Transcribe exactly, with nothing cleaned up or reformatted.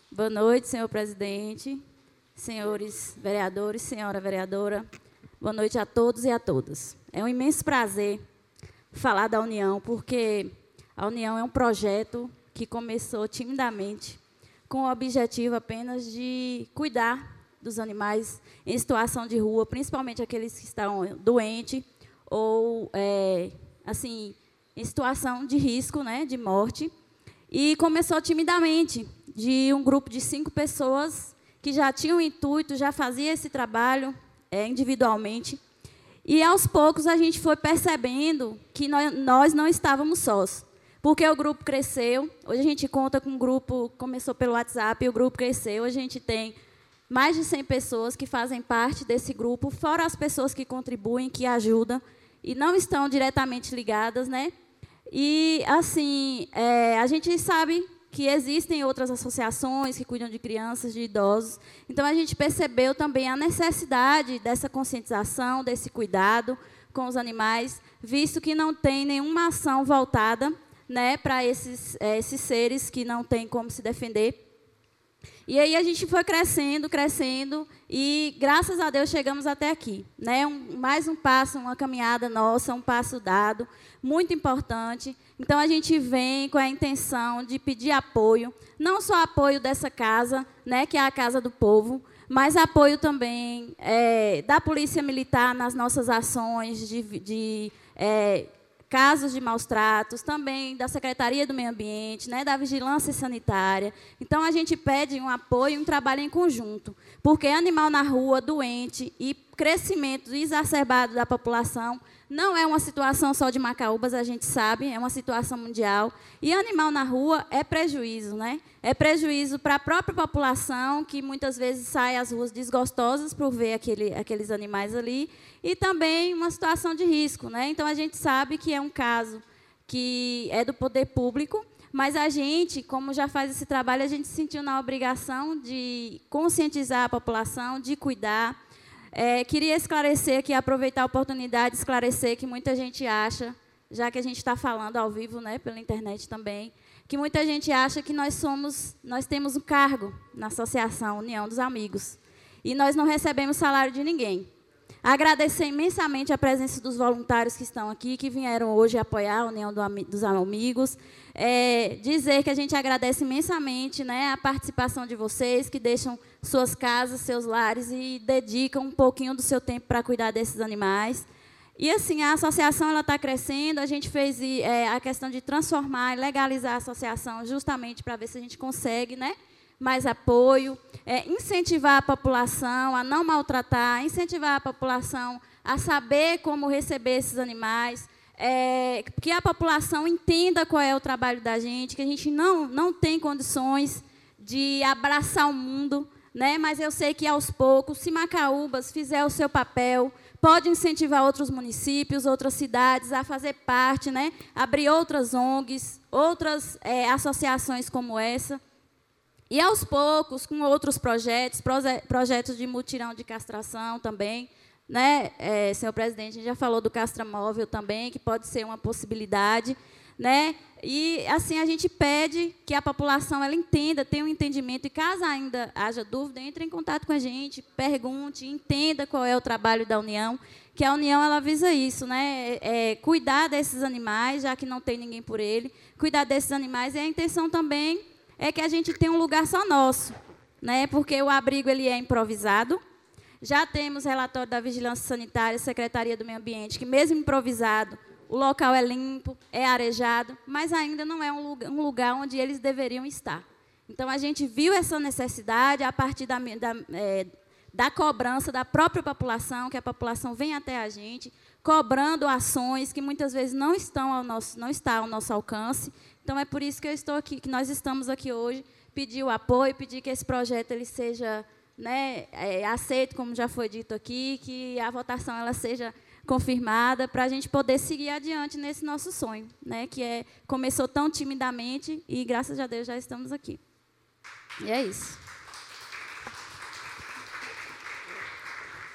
Boa noite, senhor presidente, senhores vereadores, senhora vereadora. Boa noite a todos e a todas. É um imenso prazer falar da União, porque a União é um projeto que começou timidamente, com o objetivo apenas de cuidar dos animais em situação de rua, principalmente aqueles que estão doentes ou, é, assim, em situação de risco, né, de morte. E começou timidamente, de um grupo de cinco pessoas que já tinham o intuito, já fazia esse trabalho é, individualmente. E, aos poucos, a gente foi percebendo que nós, nós não estávamos sós, porque o grupo cresceu. Hoje a gente conta com um grupo, começou pelo WhatsApp, e o grupo cresceu. Hoje a gente tem mais de cem pessoas que fazem parte desse grupo, fora as pessoas que contribuem, que ajudam, e não estão diretamente ligadas, né? E, assim, é, a gente sabe que existem outras associações que cuidam de crianças, de idosos. Então, a gente percebeu também a necessidade dessa conscientização, desse cuidado com os animais, visto que não tem nenhuma ação voltada, né, para esses, é, esses seres que não têm como se defender. E aí a gente foi crescendo, crescendo, e, graças a Deus, chegamos até aqui, né? Um, mais um passo, uma caminhada nossa, um passo dado, muito importante. Então, a gente vem com a intenção de pedir apoio, não só apoio dessa casa, né, que é a Casa do Povo, mas apoio também é, da Polícia Militar nas nossas ações de, de é, casos de maus tratos, também da Secretaria do Meio Ambiente, né, da Vigilância Sanitária. Então, a gente pede um apoio, um trabalho em conjunto, porque animal na rua, doente e crescimento exacerbado da população não é uma situação só de Macaúbas, a gente sabe, é uma situação mundial. E animal na rua é prejuízo, né? É prejuízo para a própria população, que muitas vezes sai às ruas desgostosas por ver aquele, aqueles animais ali, e também uma situação de risco, né? Então, a gente sabe que é um caso que é do poder público, mas a gente, como já faz esse trabalho, a gente se sentiu na obrigação de conscientizar a população, de cuidar. É, queria esclarecer aqui, aproveitar a oportunidade de esclarecer que muita gente acha, já que a gente está falando ao vivo, né, pela internet também, que muita gente acha que nós somos, nós temos um cargo na Associação União dos Amigos, e nós não recebemos salário de ninguém. Agradecer imensamente a presença dos voluntários que estão aqui, que vieram hoje apoiar a União dos Amigos. É, dizer que a gente agradece imensamente, né, a participação de vocês, que deixam suas casas, seus lares e dedicam um pouquinho do seu tempo para cuidar desses animais. E, assim, a associação está crescendo. A gente fez é, a questão de transformar e legalizar a associação justamente para ver se a gente consegue, né, mais apoio, é, incentivar a população a não maltratar, incentivar a população a saber como receber esses animais, é, que a população entenda qual é o trabalho da gente, que a gente não, não tem condições de abraçar o mundo, né? Mas eu sei que, aos poucos, se Macaúbas fizer o seu papel, pode incentivar outros municípios, outras cidades a fazer parte, né? Abrir outras O N Gs, outras é, associações como essa. E, aos poucos, com outros projetos, proje projetos de mutirão de castração também, né, é, senhor presidente, a gente já falou do castramóvel também, que pode ser uma possibilidade, né? E, assim, a gente pede que a população ela entenda, tenha um entendimento, e, caso ainda haja dúvida, entre em contato com a gente, pergunte, entenda qual é o trabalho da União, que a União ela visa isso, né? É, é, cuidar desses animais, já que não tem ninguém por ele, cuidar desses animais, e a intenção também é que a gente tenha um lugar só nosso, né? Porque o abrigo ele é improvisado. Já temos relatório da Vigilância Sanitária, Secretaria do Meio Ambiente, que, mesmo improvisado, o local é limpo, é arejado, mas ainda não é um lugar, um lugar onde eles deveriam estar. Então, a gente viu essa necessidade a partir da, da, é, da cobrança da própria população, que a população vem até a gente, cobrando ações que, muitas vezes, não estão ao nosso, não está ao nosso alcance. Então, é por isso que eu estou aqui, que nós estamos aqui hoje, pedir o apoio, pedir que esse projeto ele seja, né, é, aceito, como já foi dito aqui, que a votação ela seja confirmada, para a gente poder seguir adiante nesse nosso sonho, né, que é, começou tão timidamente e, graças a Deus, já estamos aqui. E é isso.